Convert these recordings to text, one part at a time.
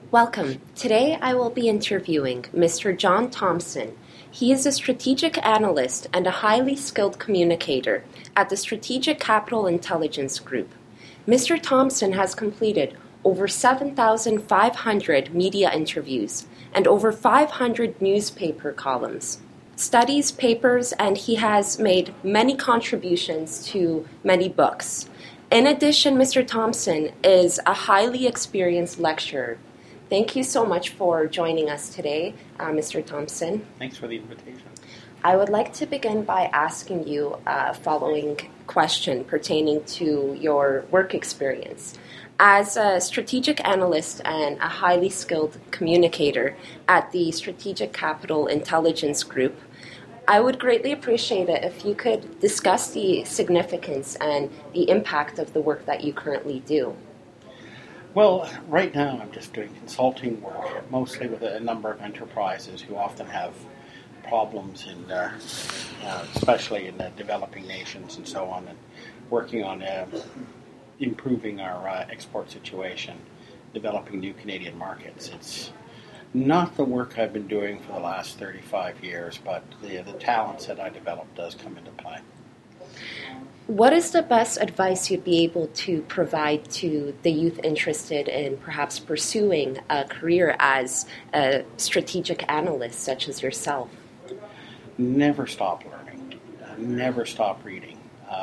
Welcome. Today I will be interviewing Mr. John Thompson. He is a strategic analyst and a highly skilled communicator at the Strategic Capital Intelligence Group. Mr. Thompson has completed over 7,500 media interviews and over 500 newspaper columns, studies, papers, and he has made many contributions to many books. In addition, Mr. Thompson is a highly experienced lecturer. Thank you so much for joining us today, Mr. Thompson. Thanks for the invitation. I would like to begin by asking you a following question pertaining to your work experience. As a strategic analyst and a highly skilled communicator at the Strategic Capital Intelligence Group, I would greatly appreciate it if you could discuss the significance and the impact of the work that you currently do. Well, right now I'm just doing consulting work, mostly with a number of enterprises who often have problems in, especially in the developing nations and so on, and working on improving our export situation, developing new Canadian markets. It's not the work I've been doing for the last 35 years, but the talents that I developed does come into play. What is the best advice you'd be able to provide to the youth interested in perhaps pursuing a career as a strategic analyst such as yourself? Never stop learning. Never stop reading.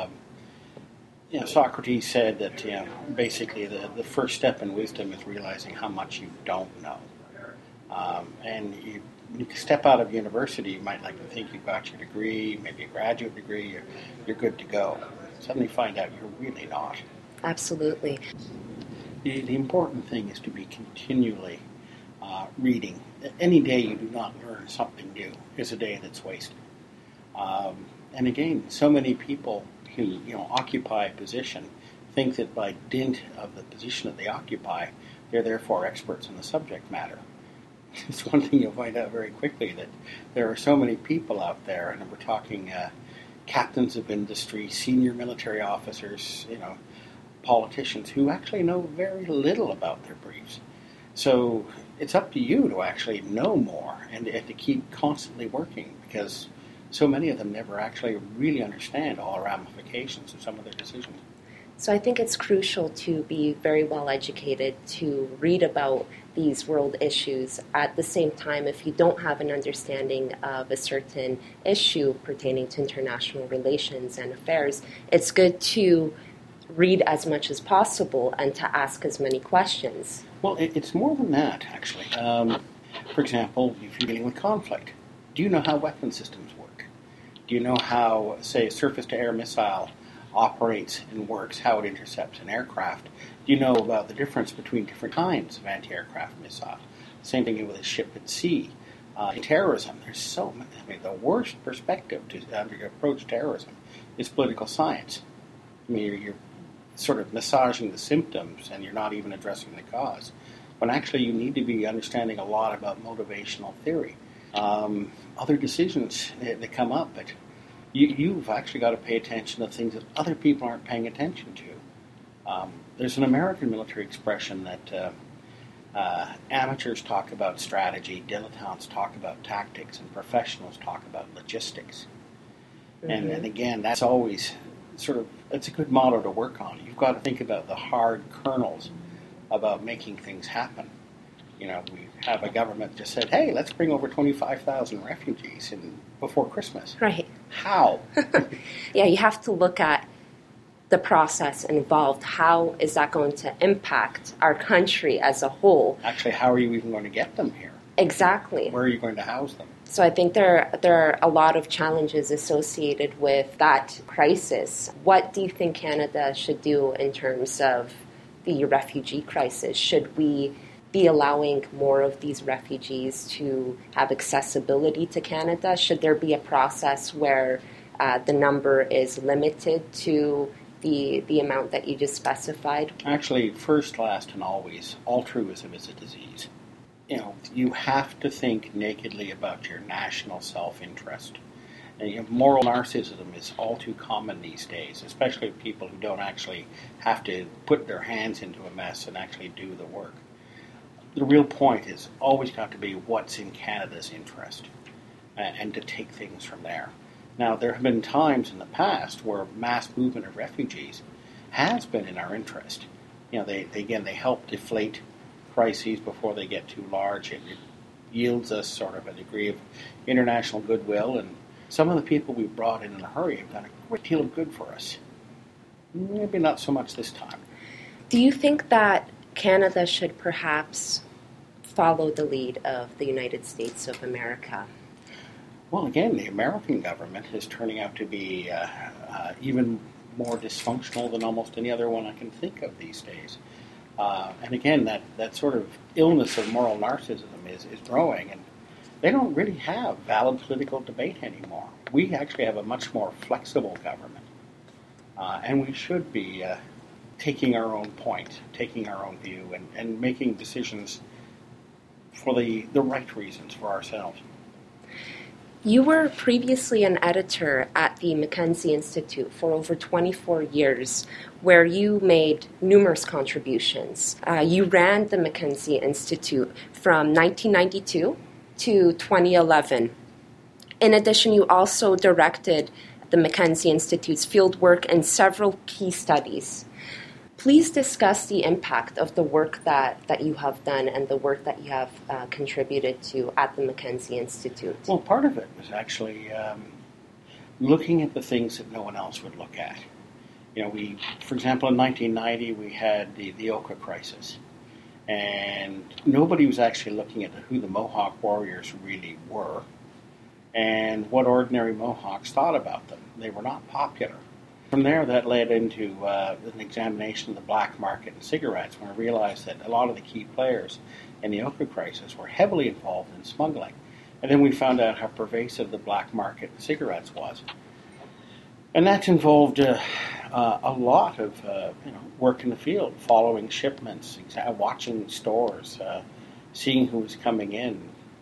Socrates said that basically the first step in wisdom is realizing how much you don't know. And you step out of university, you might like to think you've got your degree, maybe a graduate degree, you're good to go. Suddenly find out you're really not. Absolutely. The important thing is to be continually reading. Any day you do not learn something new is a day that's wasted. And again, so many people who occupy a position think that by dint of the position that they occupy, they're therefore experts in the subject matter. It's one thing you'll find out very quickly, that there are so many people out there, and we're talking captains of industry, senior military officers, politicians who actually know very little about their briefs. So it's up to you to actually know more and to keep constantly working, because so many of them never actually really understand all the ramifications of some of their decisions. So I think it's crucial to be very well educated, to read about these world issues. At the same time, if you don't have an understanding of a certain issue pertaining to international relations and affairs, it's good to read as much as possible and to ask as many questions. Well, it's more than that, actually. For example, if you're dealing with conflict, do you know how weapon systems work? Do you know how, say, a surface-to-air missile operates and works, how it intercepts an aircraft? Do you know about the difference between different kinds of anti-aircraft missiles? Same thing with a ship at sea. Terrorism, there's so many. The worst perspective to approach terrorism is political science. You're sort of massaging the symptoms and you're not even addressing the cause, when actually you need to be understanding a lot about motivational theory. Other decisions that come up, but you've actually got to pay attention to things that other people aren't paying attention to. There's an American military expression that amateurs talk about strategy, dilettantes talk about tactics, and professionals talk about logistics. Mm-hmm. And again, that's always it's a good motto to work on. You've got to think about the hard kernels about making things happen. We have a government that just said, hey, let's bring over 25,000 refugees before Christmas. Right. How? Yeah, you have to look at the process involved. How is that going to impact our country as a whole? Actually, how are you even going to get them here? Exactly. Where are you going to house them? So I think there are a lot of challenges associated with that crisis. What do you think Canada should do in terms of the refugee crisis? Should we be allowing more of these refugees to have accessibility to Canada? Should there be a process where the number is limited to the amount that you just specified? Actually, first, last, and always, altruism is a disease. You have to think nakedly about your national self-interest. And moral narcissism is all too common these days, especially with people who don't actually have to put their hands into a mess and actually do the work. the real point is always got to be what's in Canada's interest, and to take things from there. Now, there have been times in the past where mass movement of refugees has been in our interest. They help deflate crises before they get too large. It yields us sort of a degree of international goodwill, and some of the people we brought in a hurry have done a great deal of good for us. Maybe not so much this time. Do you think that Canada should perhaps follow the lead of the United States of America? Well, again, the American government is turning out to be even more dysfunctional than almost any other one I can think of these days. And again, that sort of illness of moral narcissism is growing, and they don't really have valid political debate anymore. We actually have a much more flexible government, and we should be taking our own point, taking our own view, and making decisions for the right reasons for ourselves. You were previously an editor at the Mackenzie Institute for over 24 years, where you made numerous contributions. You ran the Mackenzie Institute from 1992 to 2011. In addition, you also directed the Mackenzie Institute's fieldwork and several key studies. Please discuss the impact of the work that you have done and the work that you have contributed to at the Mackenzie Institute. Well, part of it was actually looking at the things that no one else would look at. For example, in 1990, we had the Oka crisis, and nobody was actually looking at who the Mohawk warriors really were and what ordinary Mohawks thought about them. They were not popular. From there, that led into an examination of the black market in cigarettes, when I realized that a lot of the key players in the Oka crisis were heavily involved in smuggling. And then we found out how pervasive the black market in cigarettes was. And that's involved a lot of work in the field, following shipments, watching stores, seeing who was coming in,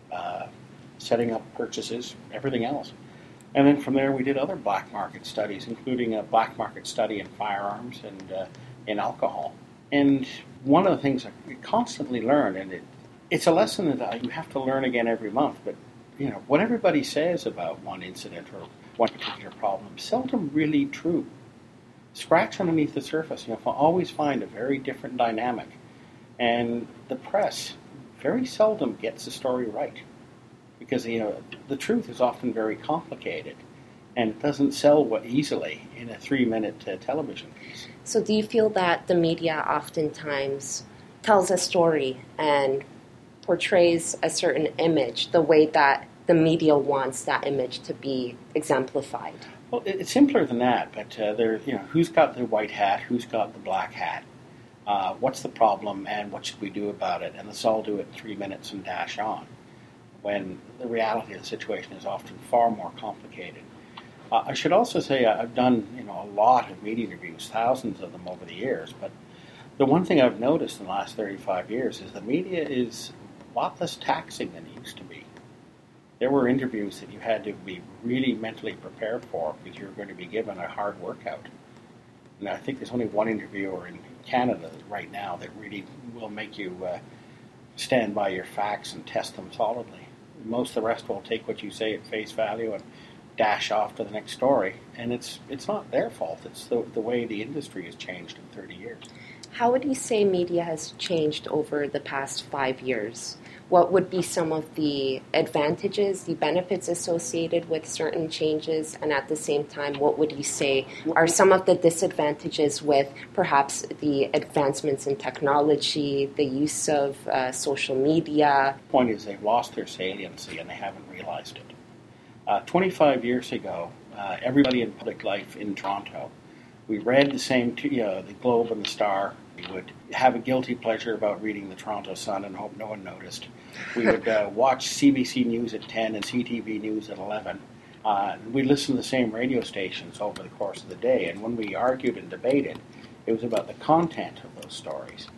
setting up purchases, everything else. And then from there, we did other black market studies, including a black market study in firearms and in alcohol. And one of the things I constantly learn, and it's a lesson that you have to learn again every month, but what everybody says about one incident or one particular problem is seldom really true. Scratch underneath the surface, you'll always find a very different dynamic. And the press very seldom gets the story right, because the truth is often very complicated, and it doesn't sell easily in a 3-minute television piece. So do you feel that the media oftentimes tells a story and portrays a certain image the way that the media wants that image to be exemplified? Well, it's simpler than that, but who's got the white hat, who's got the black hat, what's the problem, and what should we do about it? And let's all do it in 3 minutes and dash on, when the reality of the situation is often far more complicated. I should also say I've done a lot of media interviews, thousands of them over the years, but the one thing I've noticed in the last 35 years is the media is a lot less taxing than it used to be. There were interviews that you had to be really mentally prepared for, because you were going to be given a hard workout. And I think there's only one interviewer in Canada right now that really will make you stand by your facts and test them solidly. Most of the rest will take what you say at face value and dash off to the next story. And it's not their fault. It's the way the industry has changed in 30 years. How would you say media has changed over the past 5 years? What would be some of the advantages, the benefits associated with certain changes, and at the same time, what would you say are some of the disadvantages with perhaps the advancements in technology, the use of social media? The point is they've lost their saliency and they haven't realized it. 25 years ago, everybody in public life in Toronto, we read the same, the Globe and the Star. We would have a guilty pleasure about reading the Toronto Sun and hope no one noticed. We would watch CBC News at 10 and CTV News at 11. We listened to the same radio stations over the course of the day, and when we argued and debated, it was about the content of those stories.